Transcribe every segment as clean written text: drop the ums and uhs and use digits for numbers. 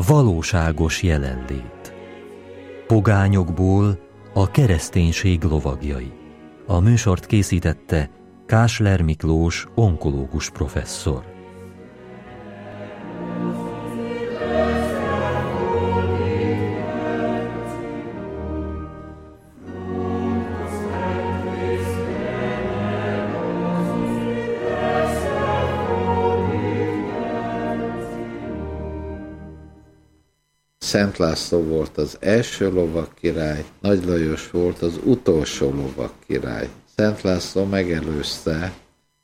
valóságos jelenlét. Pogányokból a kereszténység lovagjai. A műsort készítette Kásler Miklós onkológus professzor. Szent László volt az első lovagkirály, Nagy Lajos volt az utolsó lovagkirály. Szent László megelőzte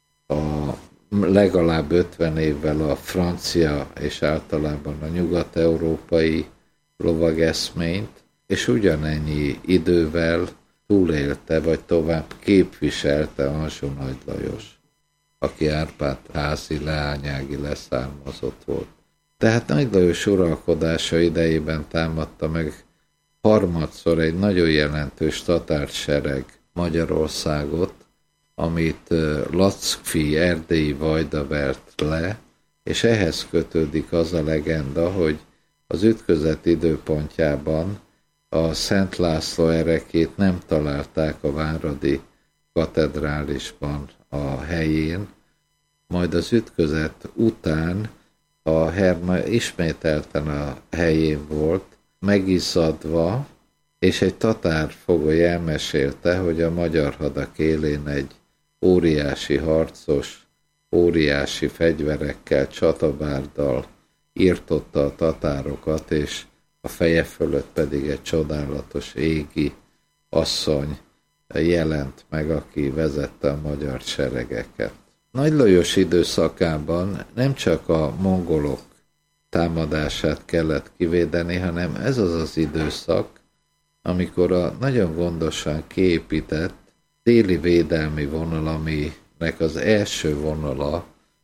legalább 50 évvel a francia és általában a nyugat-európai lovageszményt, és ugyanennyi idővel túlélte, vagy tovább képviselte Anjou Nagy Lajos, aki Árpád-házi leányági leszármazott volt. Tehát Nagy Lajos uralkodása idejében támadta meg harmadszor egy nagyon jelentős tatársereg Magyarországot, amit Lackfi erdélyi vajda vert le, és ehhez kötődik az a legenda, hogy az ütközet időpontjában a Szent László erekét nem találták a váradi katedrálisban a helyén, majd az ütközet után a herma ismételten a helyén volt, megizzadva, és egy tatárfogoly elmesélte, hogy a magyar hadak élén egy óriási harcos, óriási fegyverekkel, csatabárdal írtotta a tatárokat, és a feje fölött pedig egy csodálatos égi asszony jelent meg, aki vezette a magyar seregeket. Nagy Lajos időszakában nem csak a mongolok támadását kellett kivédeni, hanem ez az az időszak, amikor a nagyon gondosan kiépített déli védelmi vonal, aminek az első vonala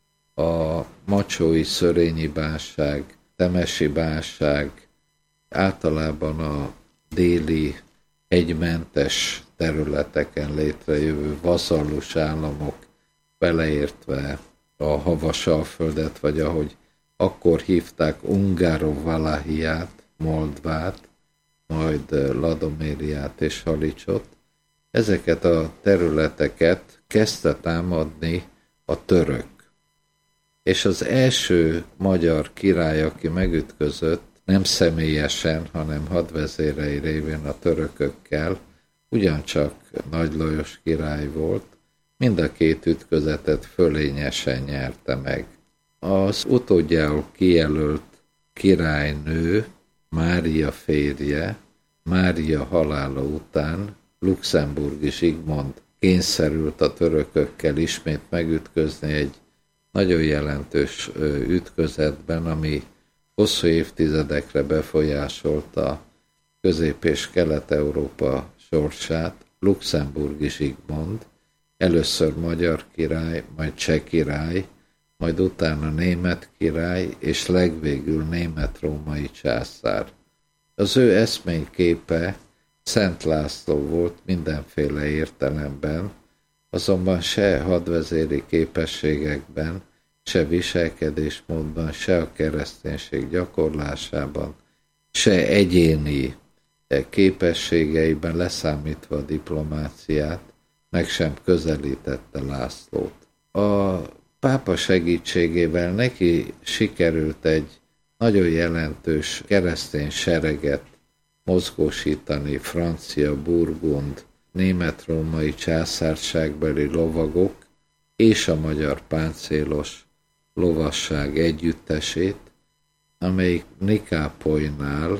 a Macsói-Szörényi bánság, Temesi bánság, általában a déli hegymentes területeken létrejövő vazallus államok, beleértve a Havasalföldet, vagy ahogy akkor hívták Ungárov-Valahiát, Moldvát, majd Ladomériát és Halicsot. Ezeket a területeket kezdte támadni a török. És az első magyar király, aki megütközött, nem személyesen, hanem hadvezérei révén a törökökkel, ugyancsak Nagy Lajos király volt, mind a két ütközetet fölényesen nyerte meg. Az utódjául kijelölt királynő, Mária férje, Mária halála után Luxemburgi Zsigmond kényszerült a törökökkel ismét megütközni egy nagyon jelentős ütközetben, ami hosszú évtizedekre befolyásolta Közép- és Kelet-Európa sorsát. Luxemburgi Zsigmond, először magyar király, majd cseh király, majd utána német király, és legvégül német-római császár. Az ő eszményképe Szent László volt mindenféle értelemben, azonban se hadvezéri képességekben, se viselkedésmódban, se a kereszténység gyakorlásában, se egyéni képességeiben, leszámítva a diplomáciát, meg sem közelítette Lászlót. A pápa segítségével neki sikerült egy nagyon jelentős keresztény sereget mozgósítani, francia, burgund, német-római császárságbeli lovagok és a magyar páncélos lovasság együttesét, amelyik Nikápolynál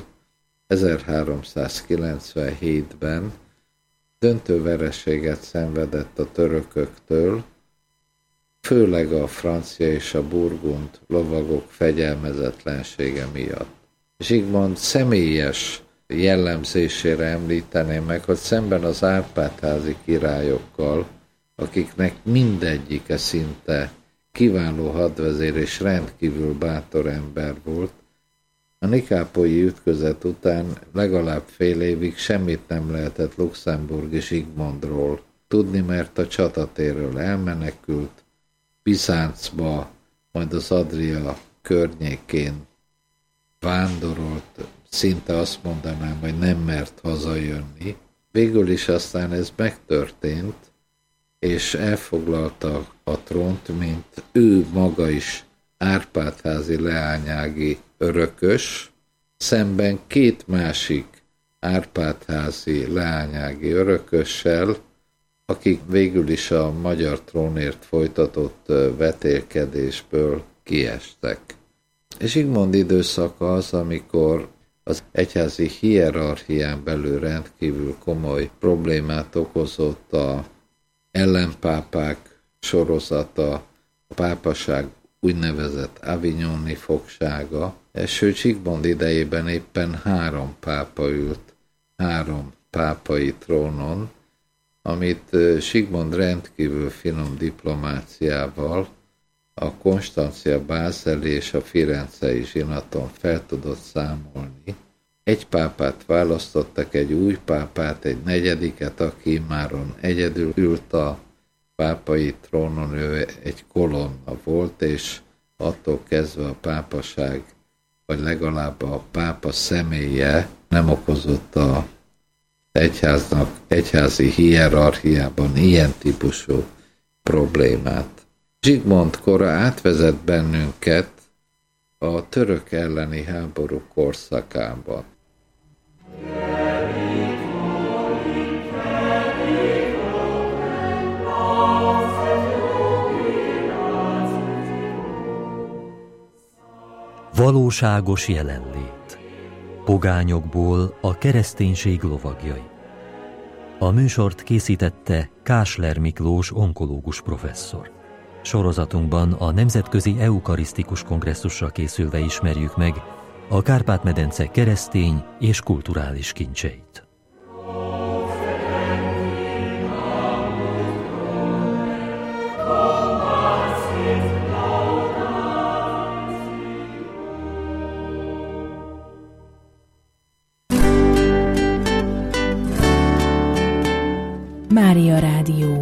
1397-ben döntő vereséget szenvedett a törököktől, főleg a francia és a burgund lovagok fegyelmezetlensége miatt. Zsigmond személyes jellemzésére említeném meg, hogy szemben az Árpád-házi királyokkal, akiknek mindegyike szinte kiváló hadvezér és rendkívül bátor ember volt, a nikápolyi ütközet után legalább fél évig semmit nem lehetett Luxemburgi Zsigmondról tudni, mert a csatatérről elmenekült, Bizáncba, majd az Adria környékén vándorolt, szinte azt mondanám, hogy nem mert hazajönni. Végül is aztán ez megtörtént, és elfoglalta a trónt, mint ő maga is Árpád-házi leányági örökös, szemben két másik Árpád-házi leányági örökössel, akik végül is a magyar trónért folytatott vetélkedésből kiestek. Zsigmond időszaka az, amikor az egyházi hierarchián belül rendkívül komoly problémát okozott a ellenpápák sorozata, a pápaság úgynevezett avignoni fogsága, sőt Zsigmond idejében éppen 3 pápa ült 3 pápai trónon, amit Zsigmond rendkívül finom diplomáciával a Konstancia bázeli és a Firencei zsinaton fel tudott számolni. Egy pápát választottak, egy új pápát, egy negyediket, aki immáron egyedül ült a pápai trónon, ő egy kolonna volt, és attól kezdve a pápaság, vagy legalább a pápa személye nem okozott a egyházi hierarchiában ilyen típusú problémát. Zsigmond kora átvezet bennünket a török elleni háború korszakába. Valóságos jelenlét. Pogányokból a kereszténység lovagjai. A műsort készítette Kásler Miklós onkológus professzor. Sorozatunkban a Nemzetközi Eukarisztikus Kongresszusra készülve ismerjük meg a Kárpát-medence keresztény és kulturális kincseit. Mária Rádió.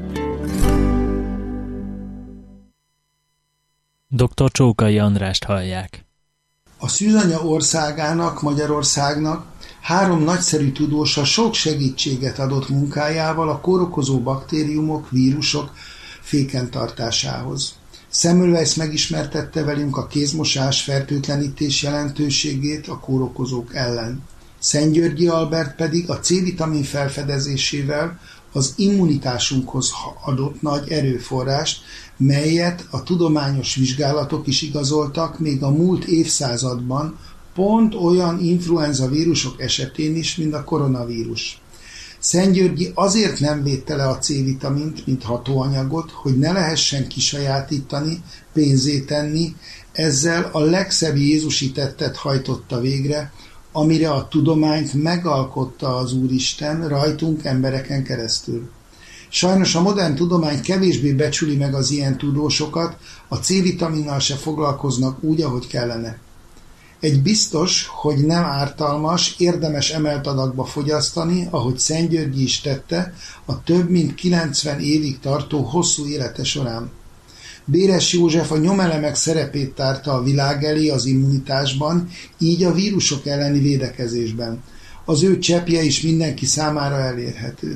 Dr. Csókai Andrást hallják. A szűzanya országának, Magyarországnak 3 nagyszerű tudósa sok segítséget adott munkájával a kórokozó baktériumok, vírusok féken tartásához. Semmelweis megismertette velünk a kézmosás fertőtlenítés jelentőségét a kórokozók ellen. Szentgyörgyi Albert pedig a C-vitamin felfedezésével az immunitásunkhoz adott nagy erőforrást, melyet a tudományos vizsgálatok is igazoltak még a múlt évszázadban, pont olyan influenza vírusok esetén is, mint a koronavírus. Szentgyörgyi azért nem védte le a C-vitamint, mint hatóanyagot, hogy ne lehessen kisajátítani, pénzé tenni, ezzel a legszebb jézusi tettet hajtotta végre, amire a tudományt megalkotta az Úristen rajtunk embereken keresztül. Sajnos a modern tudomány kevésbé becsüli meg az ilyen tudósokat, a C-vitaminnal se foglalkoznak úgy, ahogy kellene. Egy biztos, hogy nem ártalmas, érdemes emelt adagba fogyasztani, ahogy Szentgyörgyi is tette, a több mint 90 évig tartó hosszú élete során. Béres József a nyomelemek szerepét tárta a világ elé az immunitásban, így a vírusok elleni védekezésben. Az ő cseppje is mindenki számára elérhető.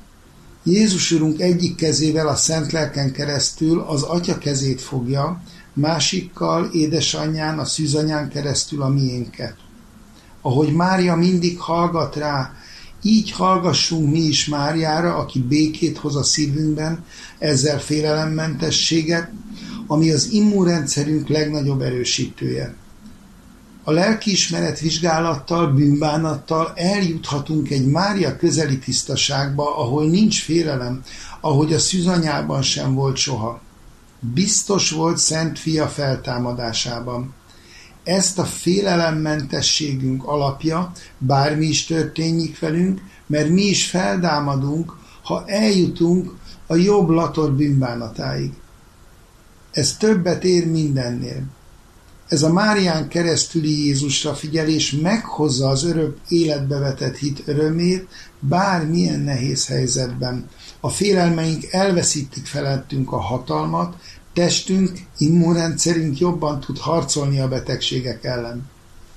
Jézus Urunk egyik kezével a Szent Lelken keresztül az Atya kezét fogja, másikkal édesanyján, a szűzanyán keresztül a miénket. Ahogy Mária mindig hallgat rá, így hallgassunk mi is Máriára, aki békét hoz a szívünkben, ezzel félelemmentességet, ami az immunrendszerünk legnagyobb erősítője. A lelkiismeret vizsgálattal, bűnbánattal eljuthatunk egy Mária közeli tisztaságba, ahol nincs félelem, ahogy a szűzanyában sem volt soha. Biztos volt Szent Fia feltámadásában. Ezt a félelemmentességünk alapja, bármi is történjék velünk, mert mi is feltámadunk, ha eljutunk a jobb lator bűnbánatáig. Ez többet ér mindennél. Ez a Márián keresztüli Jézusra figyelés meghozza az örök életbe vetett hit örömét bármilyen nehéz helyzetben. A félelmeink elveszítik felettünk a hatalmat, testünk, immunrendszerünk jobban tud harcolni a betegségek ellen.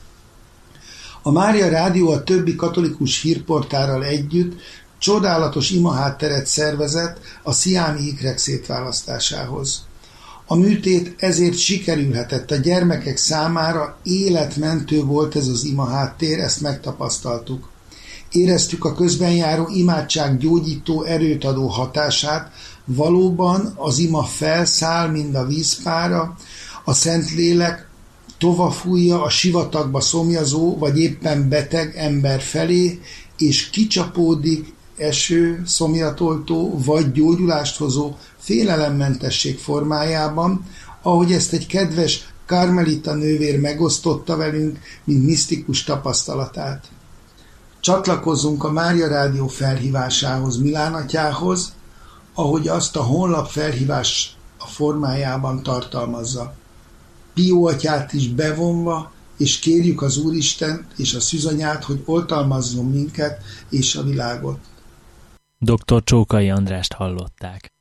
A Mária Rádió a többi katolikus hírportálral együtt csodálatos imahátteret szervezett a sziámi ikrek szétválasztásához. A műtét ezért sikerülhetett, a gyermekek számára életmentő volt ez az imaháttér, ezt megtapasztaltuk. Éreztük a közben járó imádság gyógyító, erőt adó hatását, valóban az ima felszáll, mind a vízpára, a Szentlélek tovafújja a sivatagba szomjazó, vagy éppen beteg ember felé, és kicsapódik eső, szomjatoltó, vagy gyógyulást hozó félelemmentesség formájában, ahogy ezt egy kedves karmelita nővér megosztotta velünk, mint misztikus tapasztalatát. Csatlakozzunk a Mária Rádió felhívásához Milán atyához, ahogy azt a honlap felhívás a formájában tartalmazza. Pió atyát is bevonva, és kérjük az Úristent és a Szűzanyát, hogy oltalmazzon minket és a világot. Dr. Csókai Andrást hallották.